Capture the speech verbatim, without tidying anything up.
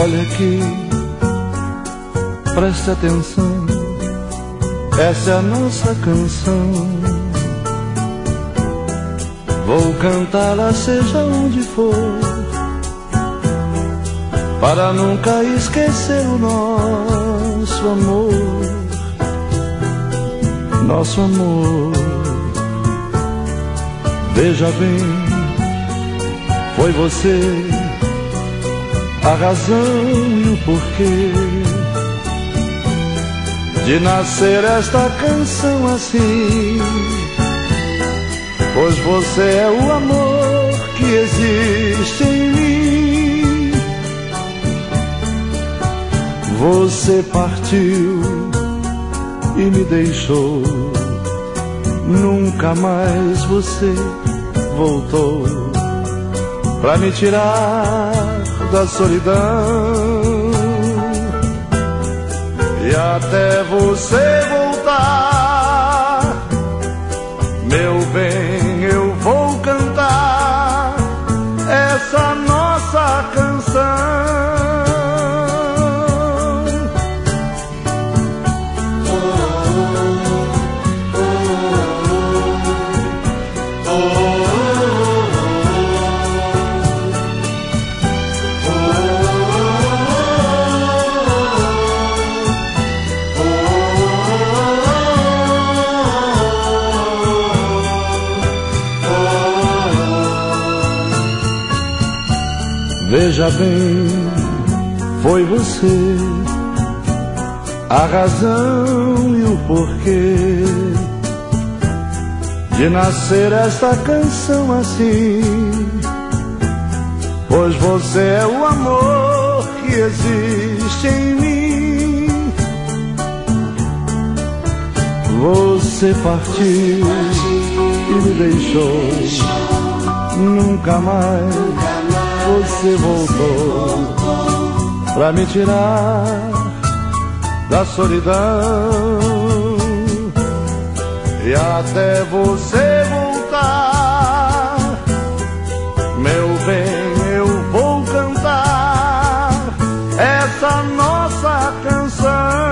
Olha aqui, preste atenção, essa é a nossa canção. Vou cantá-la seja onde for, para nunca esquecer o nosso amor, nosso amor. Veja bem, foi você a razão e o porquê de nascer esta canção assim, pois você é o amor que existe em mim. Você partiu e me deixou, nunca mais você voltou pra me tirar da solidão. E até você voltar, meu bem, eu vou cantar essa nossa canção. Veja bem, foi você a razão e o porquê de nascer esta canção assim, pois você é o amor que existe em mim. Você partiu e me deixou, nunca mais você voltou pra me tirar da solidão. E até você voltar, meu bem, eu vou cantar essa nossa canção.